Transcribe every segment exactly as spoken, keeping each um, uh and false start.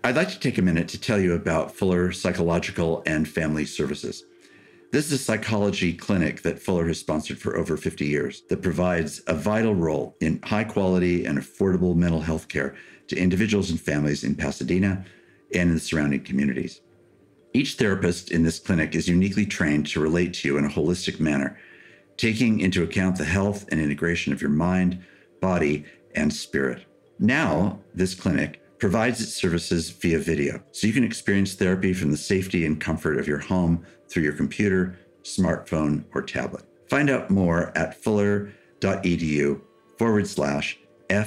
I'd like to take a minute to tell you about Fuller Psychological and Family Services. This is a psychology clinic that Fuller has sponsored for over fifty years that provides a vital role in high quality and affordable mental health care to individuals and families in Pasadena and in the surrounding communities. Each therapist in this clinic is uniquely trained to relate to you in a holistic manner, taking into account the health and integration of your mind, body, and spirit. Now, this clinic provides its services via video, so you can experience therapy from the safety and comfort of your home through your computer, smartphone, or tablet. Find out more at fuller.edu forward slash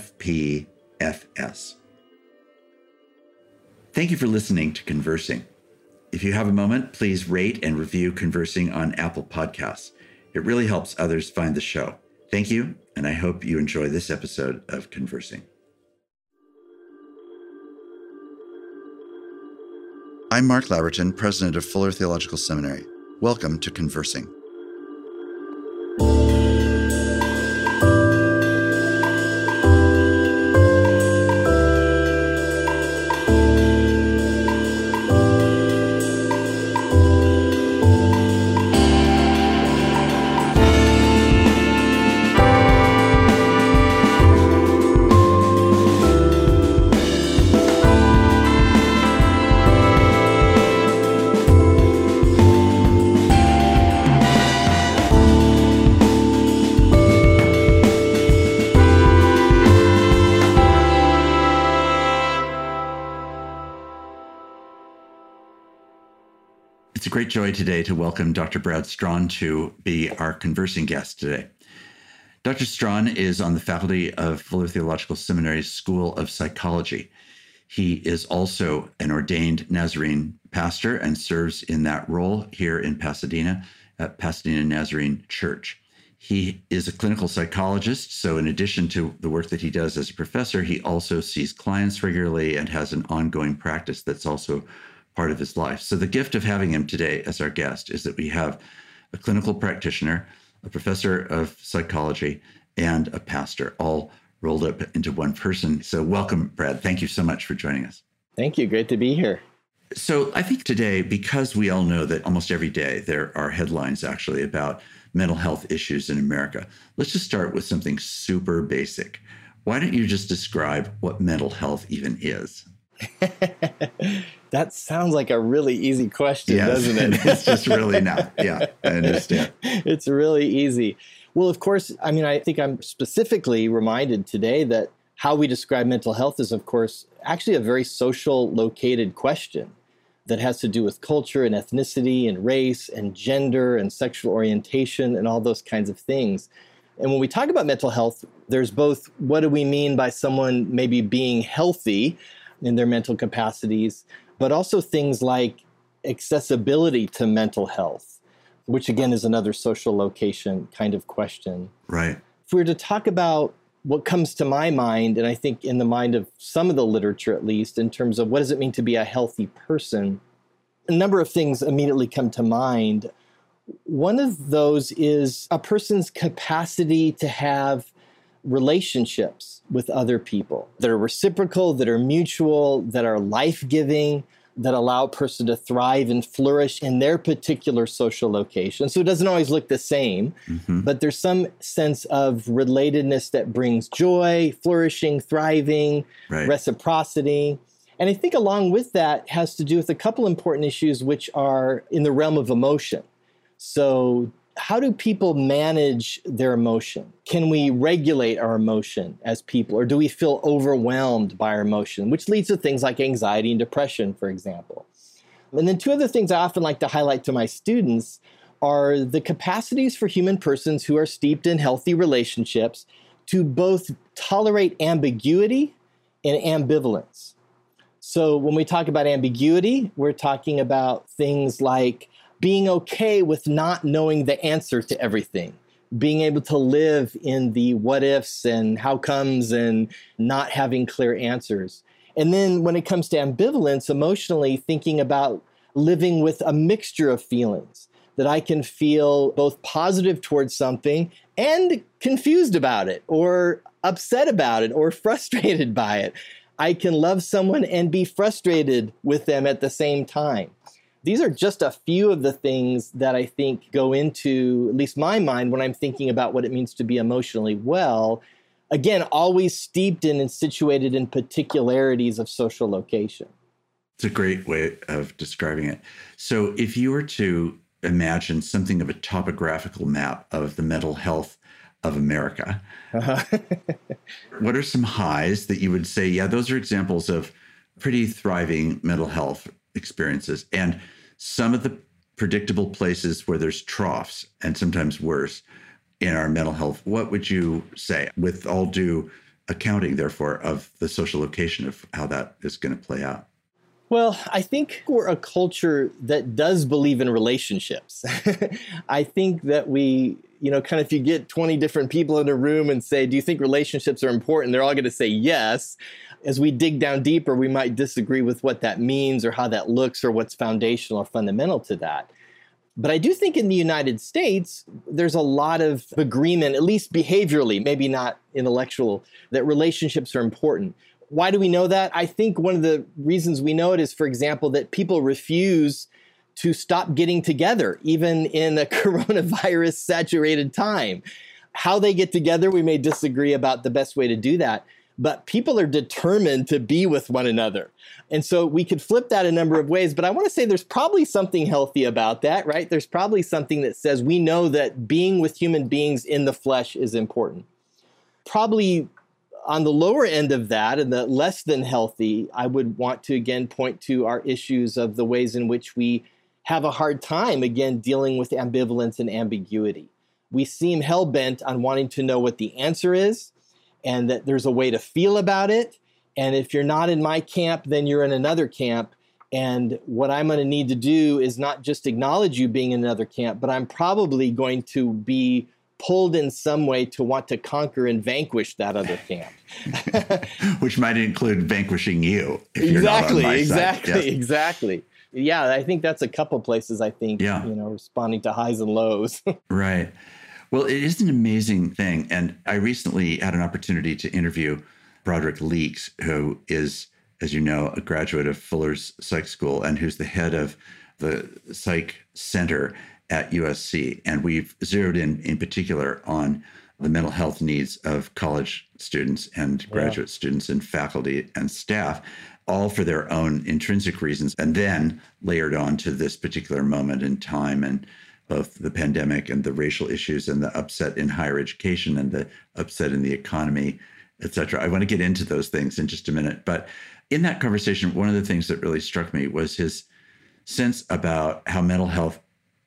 FPFS. Thank you for listening to Conversing. If you have a moment, please rate and review Conversing on Apple Podcasts. It really helps others find the show. Thank you, and I hope you enjoy this episode of Conversing. I'm Mark Laverton, president of Fuller Theological Seminary. Welcome to Conversing. It's a great joy today to welcome Doctor Brad Strawn to be our conversing guest today. Doctor Strawn is on the faculty of Fuller Theological Seminary's School of Psychology. He is also an ordained Nazarene pastor and serves in that role here in Pasadena at Pasadena Nazarene Church. He is a clinical psychologist, so in addition to the work that he does as a professor, he also sees clients regularly and has an ongoing practice that's also part of his life. So the gift of having him today as our guest is that we have a clinical practitioner, a professor of psychology, and a pastor, all rolled up into one person. So welcome, Brad. Thank you so much for joining us. Thank you. Great to be here. So I think today, because we all know that almost every day there are headlines actually about mental health issues in America, let's just start with something super basic. Why don't you just describe what mental health even is? That sounds like a really easy question, yes, doesn't it? It's just really not. Yeah, I understand. It's really easy. Well, of course, I mean, I think I'm specifically reminded today that how we describe mental health is, of course, actually a very social located question that has to do with culture and ethnicity and race and gender and sexual orientation and all those kinds of things. And when we talk about mental health, there's both what do we mean by someone maybe being healthy in their mental capacities, but also things like accessibility to mental health, which again is another social location kind of question. Right. If we were to talk about what comes to my mind, and I think in the mind of some of the literature at least, in terms of what does it mean to be a healthy person, a number of things immediately come to mind. One of those is a person's capacity to have relationships with other people that are reciprocal, that are mutual, that are life-giving, that allow a person to thrive and flourish in their particular social location. So it doesn't always look the same, mm-hmm. but there's some sense of relatedness that brings joy, flourishing, thriving, right. reciprocity. And I think along with that has to do with a couple important issues which are in the realm of emotion. So how do people manage their emotion? Can we regulate our emotion as people, or do we feel overwhelmed by our emotion, which leads to things like anxiety and depression, for example? And then two other things I often like to highlight to my students are the capacities for human persons who are steeped in healthy relationships to both tolerate ambiguity and ambivalence. So when we talk about ambiguity, we're talking about things like being okay with not knowing the answer to everything, being able to live in the what ifs and how comes and not having clear answers. And then when it comes to ambivalence, emotionally thinking about living with a mixture of feelings, that I can feel both positive towards something and confused about it or upset about it or frustrated by it. I can love someone and be frustrated with them at the same time. These are just a few of the things that I think go into, at least my mind, when I'm thinking about what it means to be emotionally well. Again, always steeped in and situated in particularities of social location. It's a great way of describing it. So if you were to imagine something of a topographical map of the mental health of America, uh-huh. what are some highs that you would say, yeah, those are examples of pretty thriving mental health experiences, and some of the predictable places where there's troughs and sometimes worse in our mental health? What would you say, with all due accounting, therefore, of the social location of how that is going to play out? Well, I think we're a culture that does believe in relationships. I think that we, you know, kind of if you get twenty different people in a room and say, do you think relationships are important? They're all going to say yes. As we dig down deeper, we might disagree with what that means or how that looks or what's foundational or fundamental to that. But I do think in the United States, there's a lot of agreement, at least behaviorally, maybe not intellectual, that relationships are important. Why do we know that? I think one of the reasons we know it is, for example, that people refuse to stop getting together, even in a coronavirus saturated time. How they get together, we may disagree about the best way to do that, but people are determined to be with one another. And so we could flip that a number of ways, but I want to say there's probably something healthy about that, right? There's probably something that says we know that being with human beings in the flesh is important. Probably on the lower end of that, and the less than healthy, I would want to again point to our issues of the ways in which we have a hard time, again, dealing with ambivalence and ambiguity. We seem hell-bent on wanting to know what the answer is, and that there's a way to feel about it. And if you're not in my camp, then you're in another camp. And what I'm going to need to do is not just acknowledge you being in another camp, but I'm probably going to be pulled in some way to want to conquer and vanquish that other camp. Which might include vanquishing you. If exactly, you're not on my exactly, side. Yes. exactly. Yeah, I think that's a couple places, I think, yeah. you know, responding to highs and lows. Right. Well, it is an amazing thing. And I recently had an opportunity to interview Broderick Leeks, who is, as you know, a graduate of Fuller's Psych School and who's the head of the Psych Center at U S C. And we've zeroed in in particular on the mental health needs of college students and graduate yeah. students and faculty and staff, all for their own intrinsic reasons, and then layered on to this particular moment in time and both the pandemic and the racial issues and the upset in higher education and the upset in the economy, et cetera. I want to get into those things in just a minute. But in that conversation, one of the things that really struck me was his sense about how mental health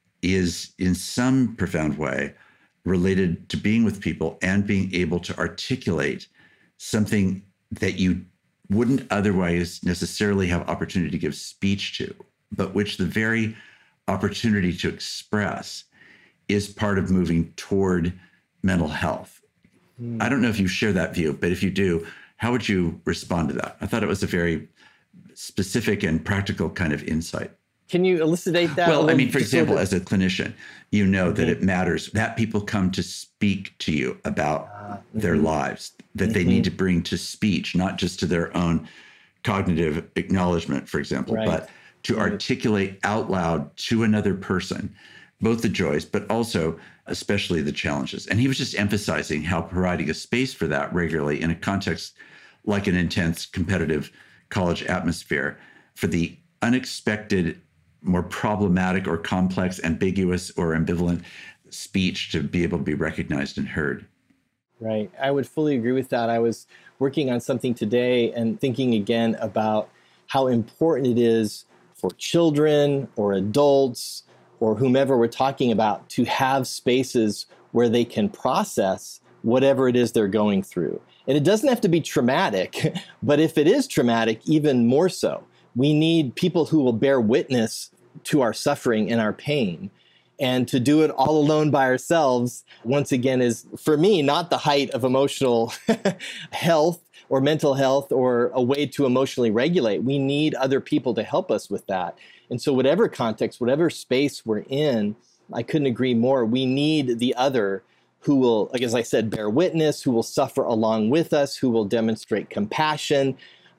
is in some profound way related to being with people and being able to articulate something that you wouldn't otherwise necessarily have opportunity to give speech to, but which the very opportunity to express is part of moving toward mental health. Mm. I don't know if you share that view, but if you do, how would you respond to that? I thought it was a very specific and practical kind of insight. Can you elucidate that? Well, I mean, for example, as a clinician, you know mm-hmm. that it matters that people come to speak to you about uh, mm-hmm. their lives, that mm-hmm. they need to bring to speech, not just to their own cognitive acknowledgement, for example, right. but to right. articulate out loud to another person, both the joys, but also especially the challenges. And he was just emphasizing how providing a space for that regularly in a context like an intense competitive college atmosphere for the unexpected, more problematic or complex, ambiguous or ambivalent speech to be able to be recognized and heard. Right. I would fully agree with that. I was working on something today and thinking again about how important it is for children or adults or whomever we're talking about to have spaces where they can process whatever it is they're going through. And it doesn't have to be traumatic, but if it is traumatic, even more so. We need people who will bear witness to our suffering and our pain. And to do it all alone by ourselves, once again, is, for me, not the height of emotional health or mental health or a way to emotionally regulate. We need other people to help us with that. And so whatever context, whatever space we're in, I couldn't agree more. We need the other who will, like as I said, bear witness, who will suffer along with us, who will demonstrate compassion,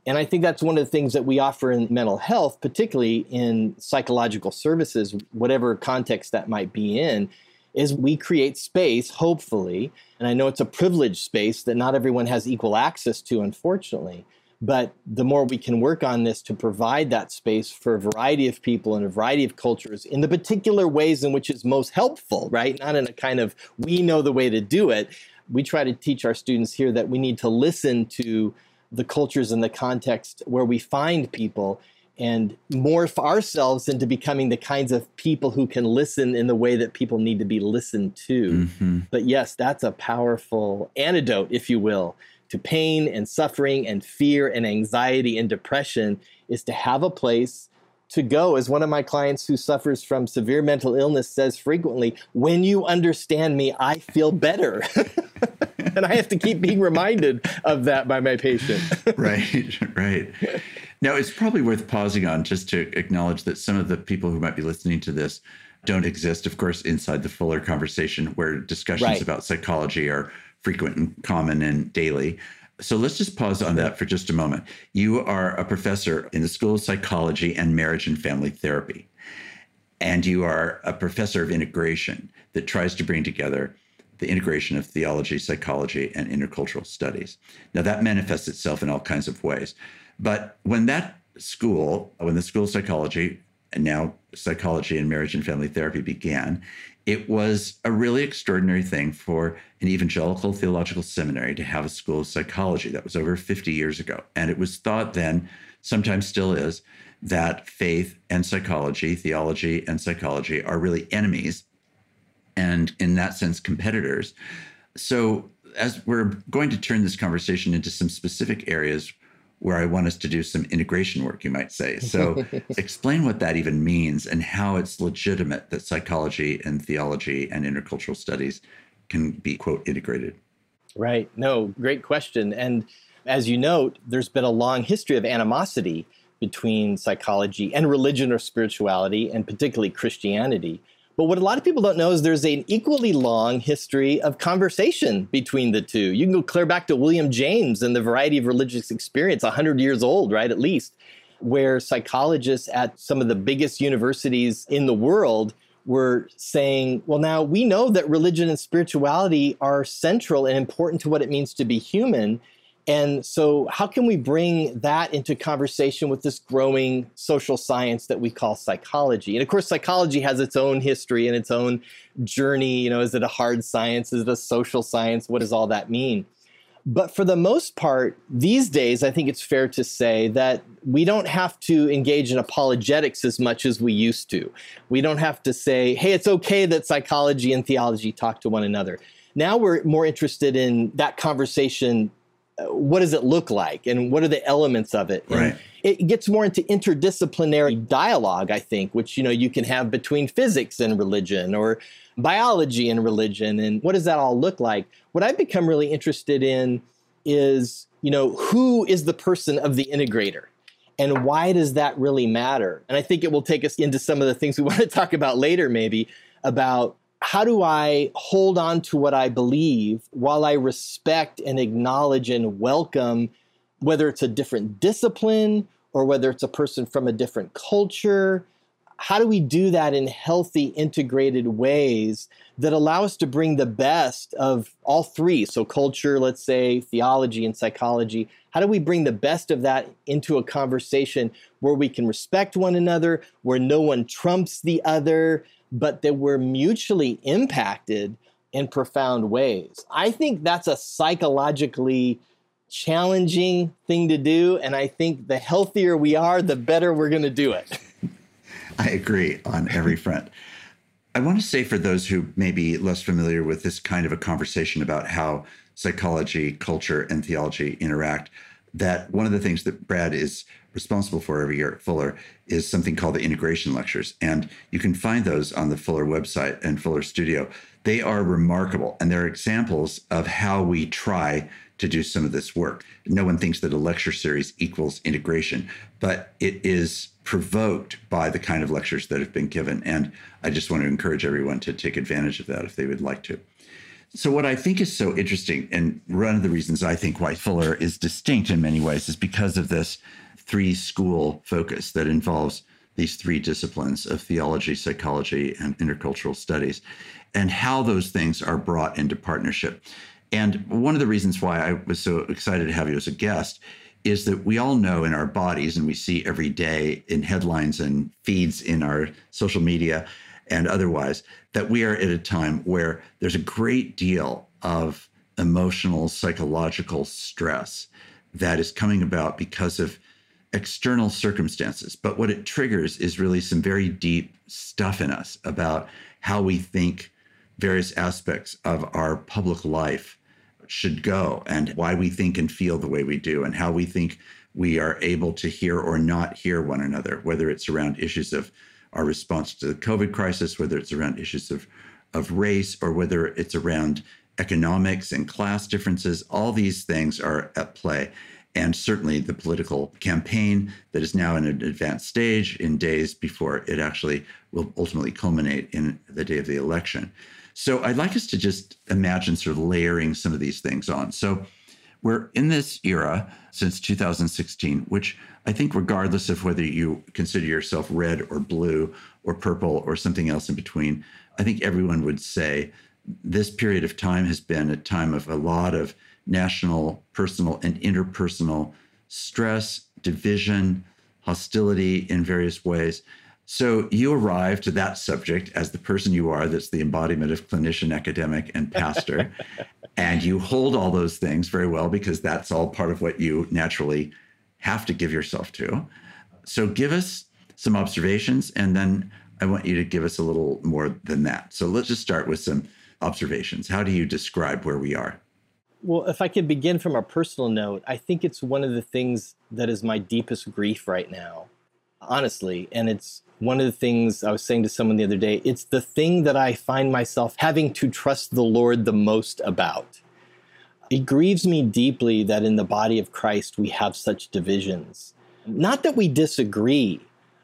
And I think that's one of the things that we offer in mental health, particularly in psychological services, whatever context that might be in, is we create space, hopefully. And I know it's a privileged space that not everyone has equal access to, unfortunately. But the more we can work on this to provide that space for a variety of people in a variety of cultures in the particular ways in which is most helpful, right? Not in a kind of, we know the way to do it. We try to teach our students here that we need to listen to the cultures and the context where we find people and morph ourselves into becoming the kinds of people who can listen in the way that people need to be listened to. Mm-hmm. But yes, that's a powerful antidote, if you will, to pain and suffering and fear and anxiety and depression, is to have a place to go. As one of my clients who suffers from severe mental illness says frequently, when you understand me, I feel better. And I have to keep being reminded of that by my patient. Right, right. Now, it's probably worth pausing on just to acknowledge that some of the people who might be listening to this don't exist, of course, inside the Fuller conversation, where discussions right. about psychology are frequent and common and daily. So let's just pause on that for just a moment. You are a professor in the School of Psychology and Marriage and Family Therapy, and you are a professor of integration that tries to bring together the integration of theology, psychology, and intercultural studies. Now, that manifests itself in all kinds of ways. But when that school, when the School of Psychology, and now Psychology and Marriage and Family Therapy began, it was a really extraordinary thing for an evangelical theological seminary to have a school of psychology. That was over fifty years ago. And it was thought then, sometimes still is, that faith and psychology, theology and psychology are really enemies, and in that sense, competitors. So as we're going to turn this conversation into some specific areas where I want us to do some integration work, you might say. So explain what that even means and how it's legitimate that psychology and theology and intercultural studies can be, quote, integrated. Right. No, great question. And as you note, there's been a long history of animosity between psychology and religion or spirituality, and particularly Christianity. But what a lot of people don't know is there's an equally long history of conversation between the two. You can go clear back to William James and the Variety of Religious Experience, one hundred years old, right, at least, where psychologists at some of the biggest universities in the world were saying, well, now we know that religion and spirituality are central and important to what it means to be human. And so how can we bring that into conversation with this growing social science that we call psychology? And of course, psychology has its own history and its own journey. You know, is it a hard science? Is it a social science? What does all that mean? But for the most part, these days, I think it's fair to say that we don't have to engage in apologetics as much as we used to. We don't have to say, hey, it's okay that psychology and theology talk to one another. Now we're more interested in that conversation. What does it look like? And what are the elements of it? Right. It gets more into interdisciplinary dialogue, I think, which, you know, you can have between physics and religion or biology and religion. And what does that all look like? What I've become really interested in is, you know, who is the person of the integrator? And why does that really matter? And I think it will take us into some of the things we want to talk about later, maybe, about how do I hold on to what I believe while I respect and acknowledge and welcome, whether it's a different discipline or whether it's a person from a different culture? How do we do that in healthy, integrated ways that allow us to bring the best of all three? So culture, let's say, theology and psychology. How do we bring the best of that into a conversation where we can respect one another, where no one trumps the other, but that we're mutually impacted in profound ways? I think that's a psychologically challenging thing to do. And I think the healthier we are, the better we're going to do it. I agree on every front. I want to say for those who may be less familiar with this kind of a conversation about how psychology, culture, and theology interact, that one of the things that Brad is responsible for every year at Fuller is something called the integration lectures. And you can find those on the Fuller website and Fuller Studio. They are remarkable, and they're examples of how we try to do some of this work. No one thinks that a lecture series equals integration, but it is provoked by the kind of lectures that have been given. And I just want to encourage everyone to take advantage of that if they would like to. So what I think is so interesting, and one of the reasons I think why Fuller is distinct in many ways, is because of this three school focus that involves these three disciplines of theology, psychology, and intercultural studies, and how those things are brought into partnership. And one of the reasons why I was so excited to have you as a guest is that we all know in our bodies, and we see every day in headlines and feeds in our social media and otherwise, that we are at a time where there's a great deal of emotional, psychological stress that is coming about because of external circumstances. But what it triggers is really some very deep stuff in us about how we think various aspects of our public life should go, and why we think and feel the way we do, and how we think we are able to hear or not hear one another, whether it's around issues of our response to the COVID crisis, whether it's around issues of, of race, or whether it's around economics and class differences. All these things are at play. And certainly the political campaign that is now in an advanced stage, in days before it actually will ultimately culminate in the day of the election. So I'd like us to just imagine sort of layering some of these things on. So we're in this era since two thousand sixteen, which I think regardless of whether you consider yourself red or blue or purple or something else in between, I think everyone would say this period of time has been a time of a lot of national, personal, and interpersonal stress, division, hostility in various ways. So you arrive to that subject as the person you are, that's the embodiment of clinician, academic, and pastor. And you hold all those things very well because that's all part of what you naturally have to give yourself to. So give us some observations, and then I want you to give us a little more than that. So let's just start with some observations. How do you describe where we are? Well, if I could begin from a personal note, I think it's one of the things that is my deepest grief right now, honestly. And it's one of the things I was saying to someone the other day, it's the thing that I find myself having to trust the Lord the most about. It grieves me deeply that in the body of Christ, we have such divisions. Not that we disagree,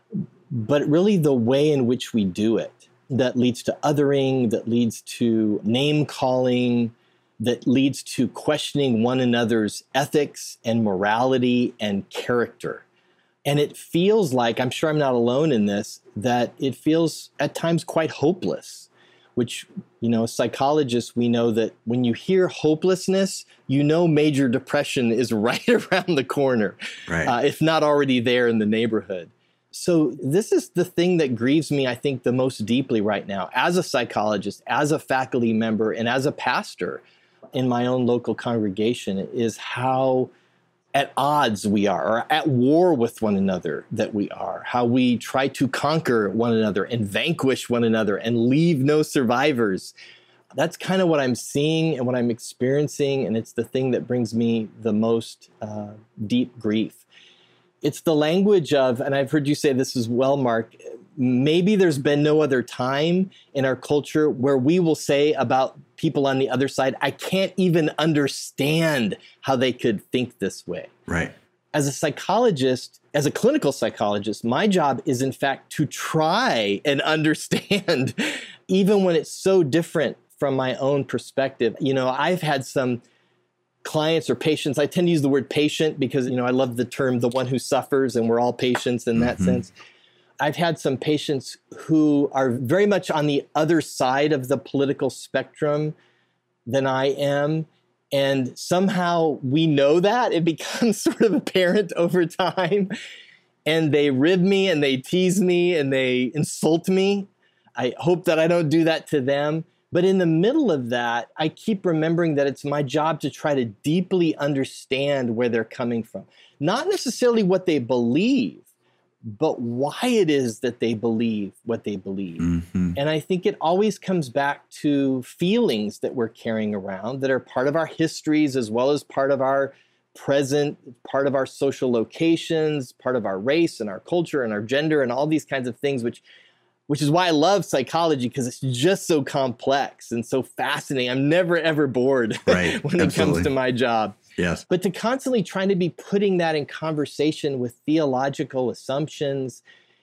but really the way in which we do it, that leads to othering, that leads to name calling, that leads to questioning one another's ethics and morality and character. And it feels like, I'm sure I'm not alone in this, that it feels at times quite hopeless, which, you know, psychologists, we know that when you hear hopelessness, you know major depression is right around the corner, right. uh, if not already there in the neighborhood. So this is the thing that grieves me, I think, the most deeply right now, as a psychologist, as a faculty member, and as a pastor in my own local congregation, is how at odds we are, or at war with one another that we are, how we try to conquer one another and vanquish one another and leave no survivors. That's kind of what I'm seeing and what I'm experiencing, and it's the thing that brings me the most uh, deep grief. It's the language of, and I've heard you say this as well, Mark, maybe there's been no other time in our culture where we will say about people on the other side, I can't even understand how they could think this way. Right. As a psychologist, as a clinical psychologist, my job is in fact to try and understand, even when it's so different from my own perspective. You know, I've had some clients or patients, I tend to use the word patient because, you know, I love the term, the one who suffers, and we're all patients in that mm-hmm. sense. I've had some patients who are very much on the other side of the political spectrum than I am. And somehow we know that. It becomes sort of apparent over time. And they rib me and they tease me and they insult me. I hope that I don't do that to them. But in the middle of that, I keep remembering that it's my job to try to deeply understand where they're coming from. Not necessarily what they believe, but why it is that they believe what they believe. Mm-hmm. And I think it always comes back to feelings that we're carrying around that are part of our histories as well as part of our present, part of our social locations, part of our race and our culture and our gender and all these kinds of things, which which is why I love psychology, because it's just so complex and so fascinating. I'm never, ever bored right. when Absolutely. It comes to my job. Yes. But to constantly trying to be putting that in conversation with theological assumptions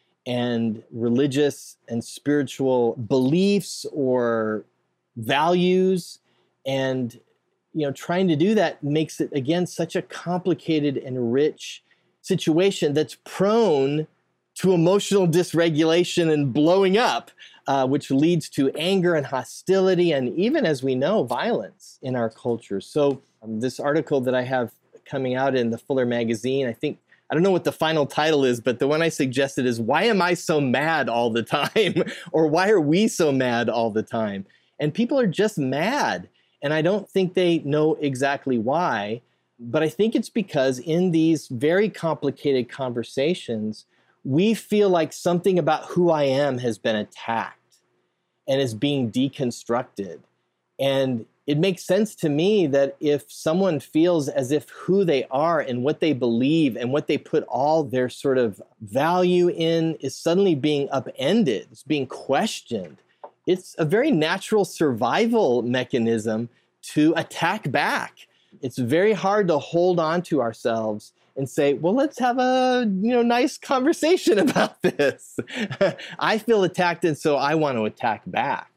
and religious and spiritual beliefs or values, And, you know, trying to do that makes it, again, such a complicated and rich situation that's prone to emotional dysregulation and blowing up, uh, which leads to anger and hostility, and even, as we know, violence in our culture. So um, this article that I have coming out in the Fuller magazine, I think, I don't know what the final title is, but the one I suggested is, "Why am I so mad all the time?" or "Why are we so mad all the time?" And people are just mad. And I don't think they know exactly why, but I think it's because in these very complicated conversations, we feel like something about who I am has been attacked and is being deconstructed. And it makes sense to me that if someone feels as if who they are and what they believe and what they put all their sort of value in is suddenly being upended, it's being questioned, it's a very natural survival mechanism to attack back. It's very hard to hold on to ourselves and say, well, let's have a you know nice conversation about this. I feel attacked, and so I want to attack back.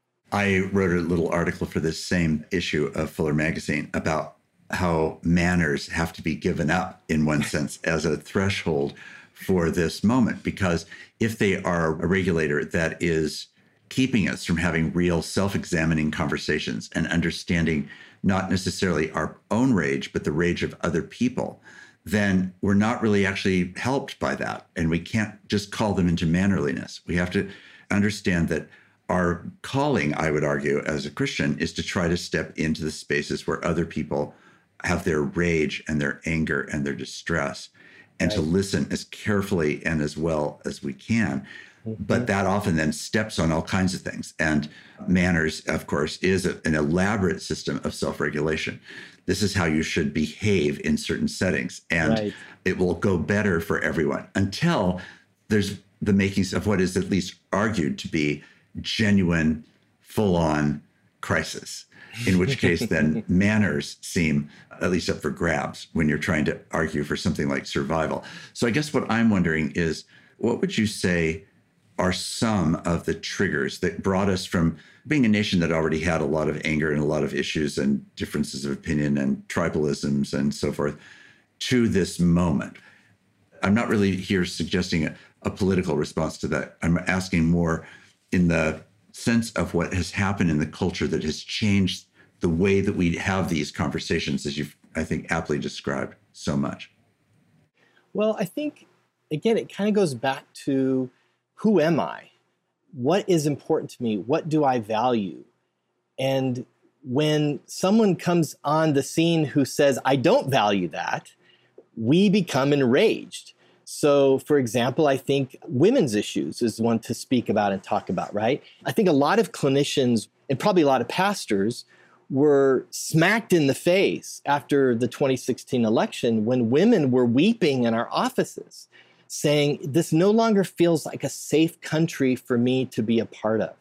I wrote a little article for this same issue of Fuller magazine about how manners have to be given up, in one sense, as a threshold for this moment. Because if they are a regulator that is keeping us from having real self-examining conversations and understanding not necessarily our own rage, but the rage of other people, then we're not really actually helped by that. And we can't just call them into mannerliness. We have to understand that our calling, I would argue, as a Christian, is to try to step into the spaces where other people have their rage and their anger and their distress, and right. to listen as carefully and as well as we can. But that often then steps on all kinds of things. And manners, of course, is a, an elaborate system of self-regulation. This is how you should behave in certain settings. And right. it will go better for everyone until there's the makings of what is at least argued to be genuine, full-on crisis, in which case then manners seem at least up for grabs when you're trying to argue for something like survival. So I guess what I'm wondering is, what would you say are some of the triggers that brought us from being a nation that already had a lot of anger and a lot of issues and differences of opinion and tribalisms and so forth to this moment? I'm not really here suggesting a, a political response to that. I'm asking more in the sense of what has happened in the culture that has changed the way that we have these conversations, as you've, I think, aptly described so much. Well, I think, again, it kind of goes back to, who am I? What is important to me? What do I value? And when someone comes on the scene who says, I don't value that, we become enraged. So, for example, I think women's issues is one to speak about and talk about, right? I think a lot of clinicians and probably a lot of pastors were smacked in the face after the twenty sixteen election when women were weeping in our offices, saying, this no longer feels like a safe country for me to be a part of.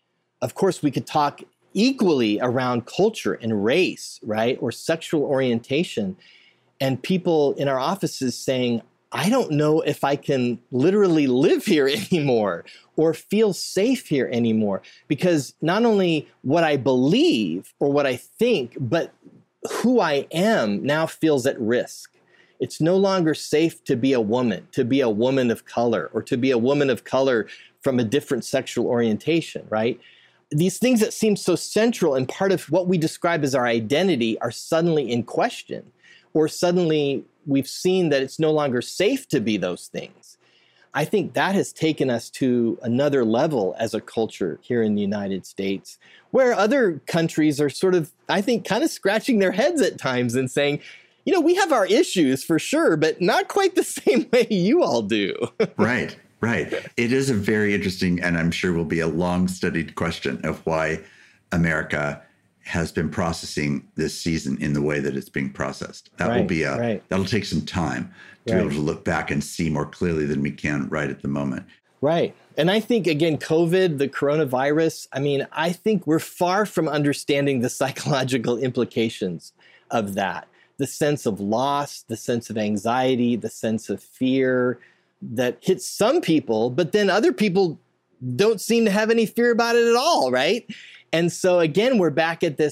Of course, we could talk equally around culture and race, right? Or sexual orientation. And people in our offices saying, I don't know if I can literally live here anymore or feel safe here anymore, because not only what I believe or what I think, but who I am now feels at risk. It's no longer safe to be a woman, to be a woman of color, or to be a woman of color from a different sexual orientation, right? These things that seem so central and part of what we describe as our identity are suddenly in question, or suddenly we've seen that it's no longer safe to be those things. I think that has taken us to another level as a culture here in the United States, where other countries are sort of, I think, kind of scratching their heads at times and saying, you know, we have our issues for sure, but not quite the same way you all do. Right, right. It is a very interesting, and I'm sure will be a long-studied question of why America has been processing this season in the way that it's being processed. That right, will be a, right. that'll take some time to right. be able to look back and see more clearly than we can right at the moment. Right. And I think, again, COVID, the coronavirus, I mean, I think we're far from understanding the psychological implications of that. The sense of loss, the sense of anxiety, the sense of fear that hits some people, but then other people don't seem to have any fear about it at all, right? And so again, we're back at this,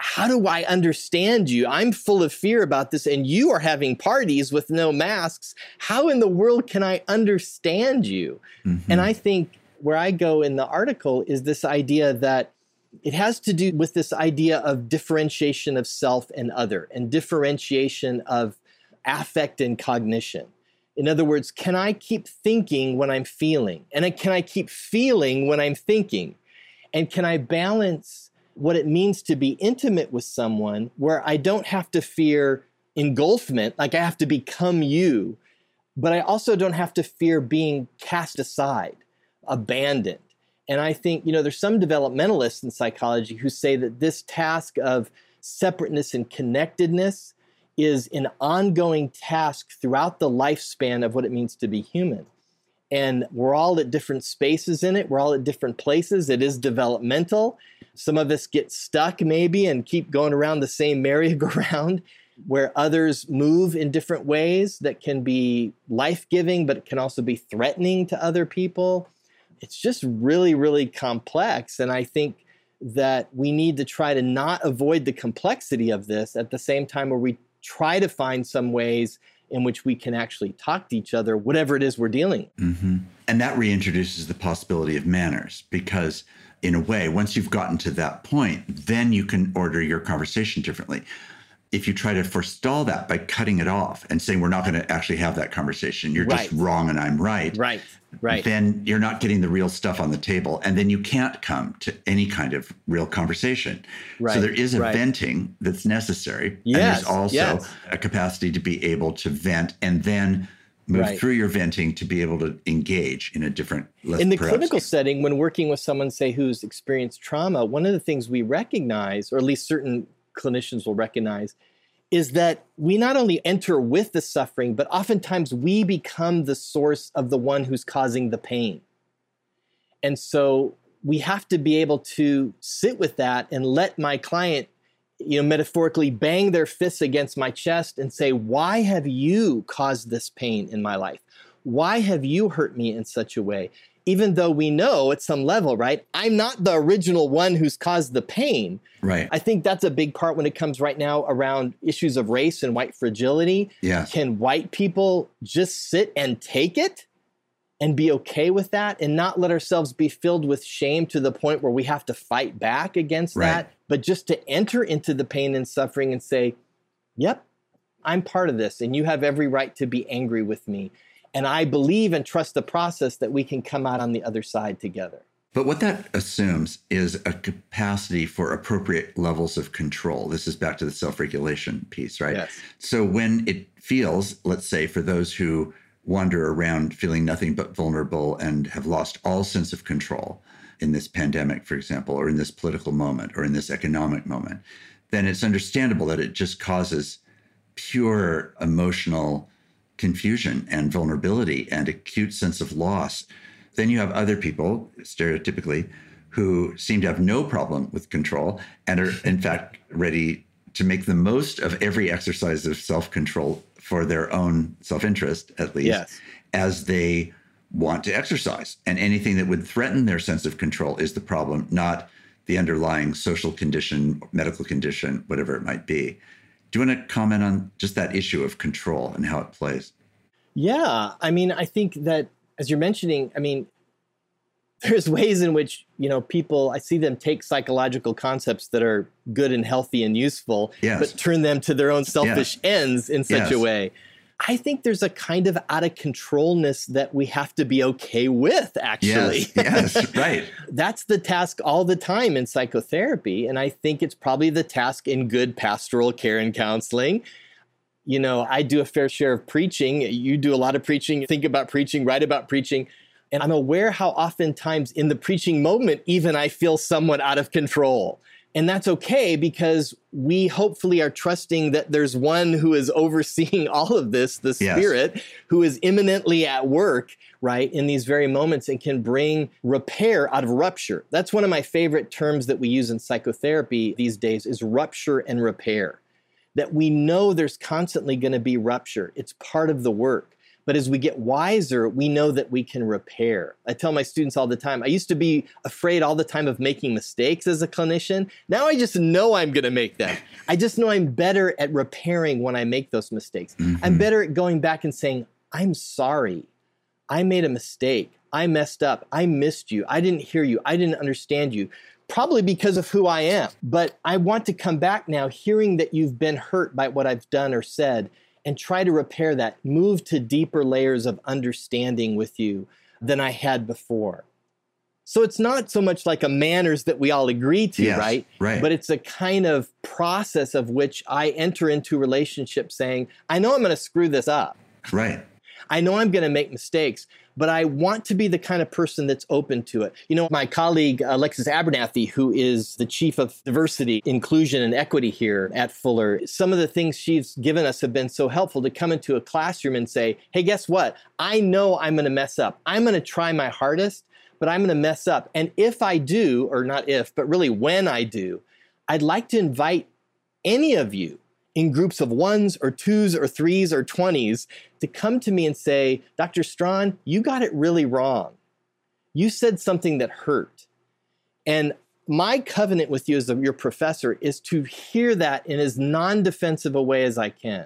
how do I understand you? I'm full of fear about this, and you are having parties with no masks. How in the world can I understand you? Mm-hmm. And I think where I go in the article is this idea that it has to do with this idea of differentiation of self and other, and differentiation of affect and cognition. In other words, can I keep thinking when I'm feeling? And can I keep feeling when I'm thinking? And can I balance what it means to be intimate with someone where I don't have to fear engulfment, like I have to become you, but I also don't have to fear being cast aside, abandoned. And I think, you know, there's some developmentalists in psychology who say that this task of separateness and connectedness is an ongoing task throughout the lifespan of what it means to be human. And we're all at different spaces in it. We're all at different places. It is developmental. Some of us get stuck maybe and keep going around the same merry-go-round, where others move in different ways that can be life-giving, but it can also be threatening to other people. It's just really, really complex. And I think that we need to try to not avoid the complexity of this at the same time where we try to find some ways in which we can actually talk to each other, whatever it is we're dealing with. Mm-hmm. And that reintroduces the possibility of manners, because in a way, once you've gotten to that point, then you can order your conversation differently. If you try to forestall that by cutting it off and saying, we're not going to actually have that conversation, you're right. just wrong and I'm right. Right, right. Then you're not getting the real stuff on the table. And then you can't come to any kind of real conversation. Right. So there is a right. venting that's necessary. Yes, and there's also yes. a capacity to be able to vent and then move right. through your venting to be able to engage in a different, less in the perhaps, clinical setting, when working with someone, say, who's experienced trauma, one of the things we recognize, or at least certain clinicians will recognize, is that we not only enter with the suffering, but oftentimes we become the source of the one who's causing the pain. And so we have to be able to sit with that and let my client, you know, metaphorically bang their fists against my chest and say, why have you caused this pain in my life? Why have you hurt me in such a way? Even though we know at some level, right, I'm not the original one who's caused the pain. Right. I think that's a big part when it comes right now around issues of race and white fragility. Yes. Can white people just sit and take it and be okay with that and not let ourselves be filled with shame to the point where we have to fight back against right. that, but just to enter into the pain and suffering and say, yep, I'm part of this and you have every right to be angry with me. And I believe and trust the process that we can come out on the other side together. But what that assumes is a capacity for appropriate levels of control. This is back to the self-regulation piece, right? Yes. So when it feels, let's say, for those who wander around feeling nothing but vulnerable and have lost all sense of control in this pandemic, for example, or in this political moment, or in this economic moment, then it's understandable that it just causes pure emotional confusion and vulnerability and acute sense of loss. Then you have other people, stereotypically, who seem to have no problem with control and are, in fact, ready to make the most of every exercise of self-control for their own self-interest, at least, yes. as they want to exercise. And anything that would threaten their sense of control is the problem, not the underlying social condition, medical condition, whatever it might be. Do you want to comment on just that issue of control and how it plays? Yeah. I mean, I think that, as you're mentioning, I mean, there's ways in which, you know, people, I see them take psychological concepts that are good and healthy and useful, yes. but turn them to their own selfish yes. ends in such yes. a way. I think there's a kind of out of controlness that we have to be okay with, actually. Yes, yes, right. That's the task all the time in psychotherapy. And I think it's probably the task in good pastoral care and counseling. You know, I do a fair share of preaching. You do a lot of preaching, think about preaching, write about preaching. And I'm aware how oftentimes in the preaching moment, even I feel somewhat out of control. And that's okay because we hopefully are trusting that there's one who is overseeing all of this, the Spirit, yes. who is imminently at work, right, in these very moments and can bring repair out of rupture. That's one of my favorite terms that we use in psychotherapy these days is rupture and repair. That we know there's constantly going to be rupture. It's part of the work. But as we get wiser, we know that we can repair. I tell my students all the time, I used to be afraid all the time of making mistakes as a clinician. Now I just know I'm going to make them. I just know I'm better at repairing when I make those mistakes. Mm-hmm. I'm better at going back and saying, I'm sorry. I made a mistake. I messed up. I missed you. I didn't hear you. I didn't understand you. Probably because of who I am. But I want to come back now, hearing that you've been hurt by what I've done or said, and try to repair that, move to deeper layers of understanding with you than I had before. So it's not so much like a manners that we all agree to, yes, right? Right. But it's a kind of process of which I enter into relationships saying, I know I'm going to screw this up. Right. I know I'm going to make mistakes, but I want to be the kind of person that's open to it. You know, my colleague, Alexis Abernathy, who is the chief of diversity, inclusion, and equity here at Fuller, some of the things she's given us have been so helpful to come into a classroom and say, hey, guess what? I know I'm going to mess up. I'm going to try my hardest, but I'm going to mess up. And if I do, or not if, but really when I do, I'd like to invite any of you in groups of ones or twos or threes or twenties to come to me and say, Doctor Strawn, you got it really wrong. You said something that hurt. And my covenant with you as your professor is to hear that in as non-defensive a way as I can,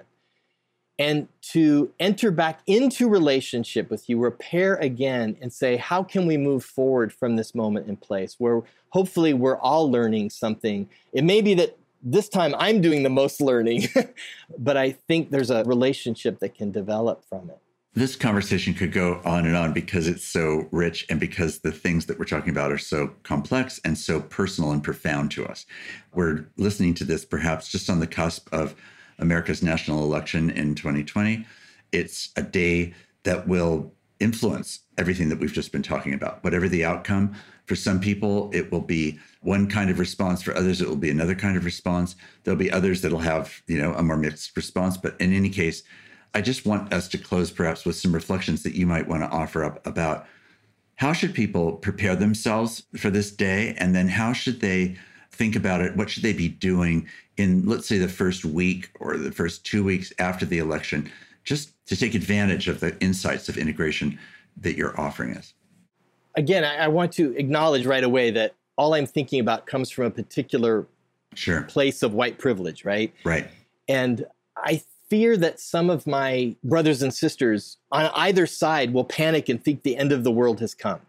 and to enter back into relationship with you, repair again, and say, how can we move forward from this moment in place where hopefully we're all learning something. It may be that this time I'm doing the most learning, but I think there's a relationship that can develop from it. This conversation could go on and on because it's so rich and because the things that we're talking about are so complex and so personal and profound to us. We're listening to this perhaps just on the cusp of America's national election in twenty twenty. It's a day that will influence everything that we've just been talking about. Whatever the outcome, for some people, it will be one kind of response. For others, it will be another kind of response. There'll be others that'll have, you know, a more mixed response. But in any case, I just want us to close perhaps with some reflections that you might want to offer up about how should people prepare themselves for this day? And then how should they think about it? What should they be doing in, let's say, the first week or the first two weeks after the election, just to take advantage of the insights of integration that you're offering us? Again, I, I want to acknowledge right away that all I'm thinking about comes from a particular sure. place of white privilege, right? Right. And I fear that some of my brothers and sisters on either side will panic and think the end of the world has come.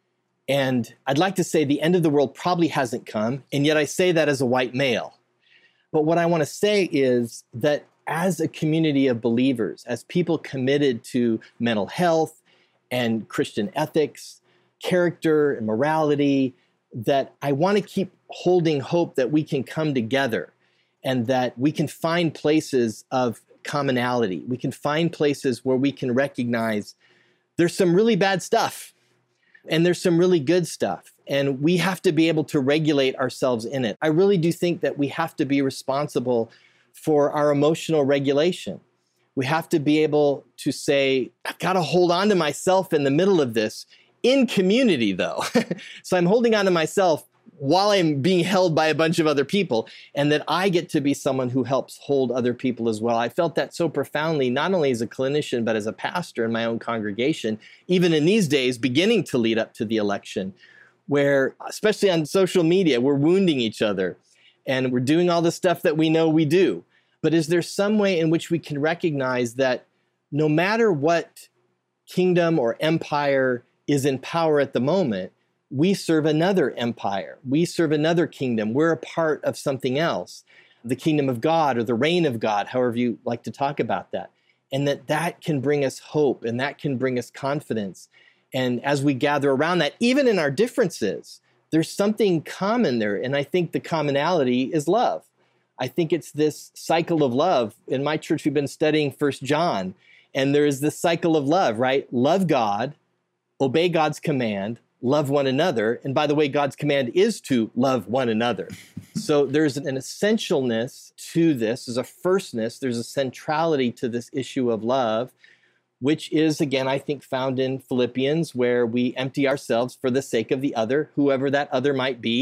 And I'd like to say the end of the world probably hasn't come, and yet I say that as a white male. But what I want to say is that as a community of believers, as people committed to mental health and Christian ethics, character and morality, that I want to keep holding hope that we can come together and that we can find places of commonality. We can find places where we can recognize there's some really bad stuff and there's some really good stuff. And we have to be able to regulate ourselves in it. I really do think that we have to be responsible for our emotional regulation. We have to be able to say, I've got to hold on to myself in the middle of this, in community though. So I'm holding on to myself while I'm being held by a bunch of other people, and that I get to be someone who helps hold other people as well. I felt that so profoundly, not only as a clinician, but as a pastor in my own congregation, even in these days, beginning to lead up to the election, where, especially on social media, we're wounding each other and we're doing all the stuff that we know we do. But is there some way in which we can recognize that no matter what kingdom or empire is in power at the moment, we serve another empire. We serve another kingdom. We're a part of something else, the kingdom of God or the reign of God, however you like to talk about that. And that that can bring us hope and that can bring us confidence. And as we gather around that, even in our differences, there's something common there. And I think the commonality is love. I think it's this cycle of love. In my church, we've been studying First John, and there is this cycle of love, right? Love God, obey God's command, love one another. And by the way, God's command is to love one another. So there's an essentialness to this. There's a firstness. There's a centrality to this issue of love, which is, again, I think found in Philippians, where we empty ourselves for the sake of the other, whoever that other might be.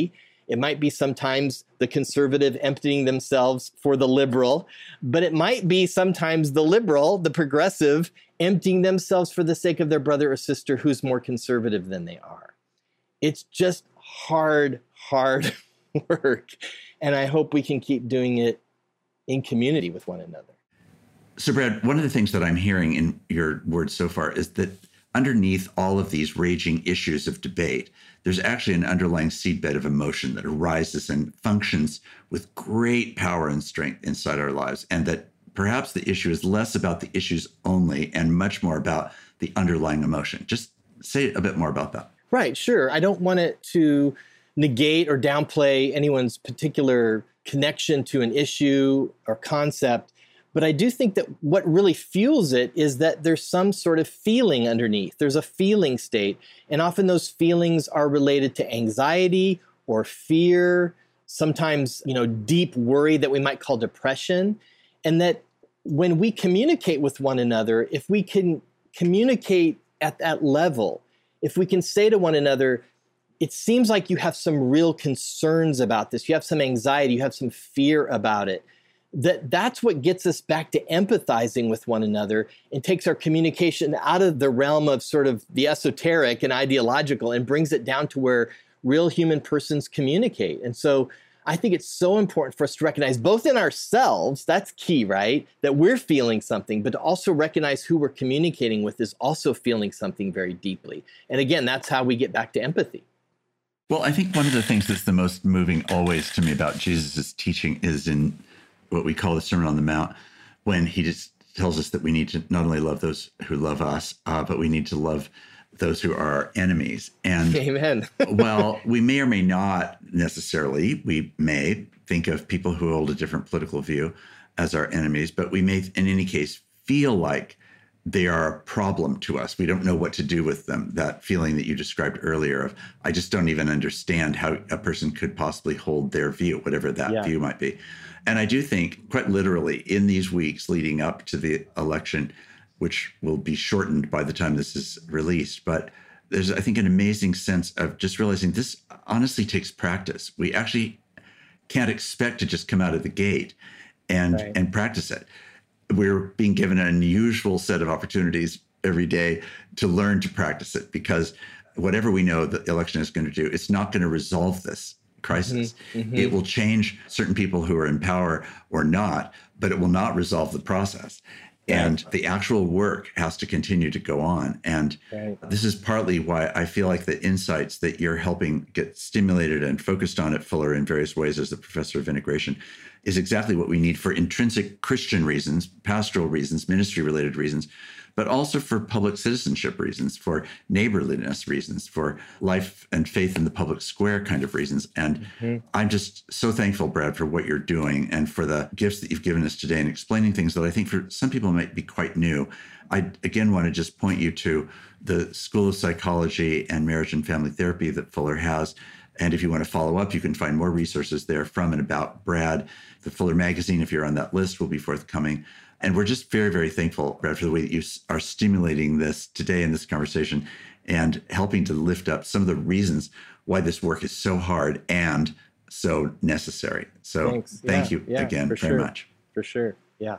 It might be sometimes the conservative emptying themselves for the liberal, but it might be sometimes the liberal, the progressive, emptying themselves for the sake of their brother or sister who's more conservative than they are. It's just hard, hard work. And I hope we can keep doing it in community with one another. So, Brad, one of the things that I'm hearing in your words so far is that underneath all of these raging issues of debate, there's actually an underlying seedbed of emotion that arises and functions with great power and strength inside our lives. And that perhaps the issue is less about the issues only and much more about the underlying emotion. Just say a bit more about that. Right, sure. I don't want it to negate or downplay anyone's particular connection to an issue or concept. But I do think that what really fuels it is that there's some sort of feeling underneath. There's a feeling state. And often those feelings are related to anxiety or fear, sometimes, you know, deep worry that we might call depression. And that when we communicate with one another, if we can communicate at that level, if we can say to one another, it seems like you have some real concerns about this, you have some anxiety, you have some fear about it, that that's what gets us back to empathizing with one another and takes our communication out of the realm of sort of the esoteric and ideological and brings it down to where real human persons communicate. And so I think it's so important for us to recognize both in ourselves, that's key, right? That we're feeling something, but to also recognize who we're communicating with is also feeling something very deeply. And again, that's how we get back to empathy. Well, I think one of the things that's the most moving always to me about Jesus' teaching is in what we call the Sermon on the Mount, when he just tells us that we need to not only love those who love us, uh, but we need to love those who are our enemies. And Amen. well, we may or may not necessarily, we may think of people who hold a different political view as our enemies, but we may, in any case, feel like they are a problem to us. We don't know what to do with them. That feeling that you described earlier of, I just don't even understand how a person could possibly hold their view, whatever that yeah. view might be. And I do think, quite literally, in these weeks leading up to the election, which will be shortened by the time this is released, but there's, I think, an amazing sense of just realizing this honestly takes practice. We actually can't expect to just come out of the gate and, right. and practice it. We're being given an unusual set of opportunities every day to learn to practice it, because whatever we know the election is going to do, it's not going to resolve this crisis. Mm-hmm. Mm-hmm. It will change certain people who are in power or not, but it will not resolve the process. And right. the actual work has to continue to go on. And right. this is partly why I feel like the insights that you're helping get stimulated and focused on at Fuller in various ways as the professor of integration is exactly what we need for intrinsic Christian reasons, pastoral reasons, ministry-related reasons, but also for public citizenship reasons, for neighborliness reasons, for life and faith in the public square kind of reasons. And mm-hmm. I'm just so thankful, Brad, for what you're doing and for the gifts that you've given us today and explaining things that I think for some people might be quite new. I, again, want to just point you to the School of Psychology and Marriage and Family Therapy that Fuller has. And if you want to follow up, you can find more resources there from and about Brad. The Fuller magazine, if you're on that list, will be forthcoming. And we're just very, very thankful, Brad, for the way that you are stimulating this today in this conversation and helping to lift up some of the reasons why this work is so hard and so necessary. So Thanks. thank yeah, you yeah, again very sure. much. For sure. Yeah.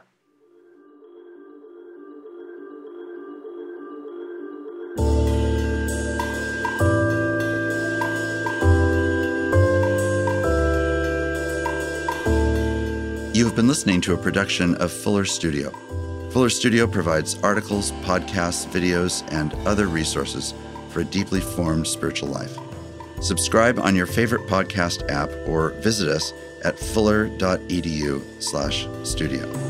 You have been listening to a production of Fuller Studio. Fuller Studio provides articles, podcasts, videos, and other resources for a deeply formed spiritual life. Subscribe on your favorite podcast app or visit us at fuller dot e d u slash studio.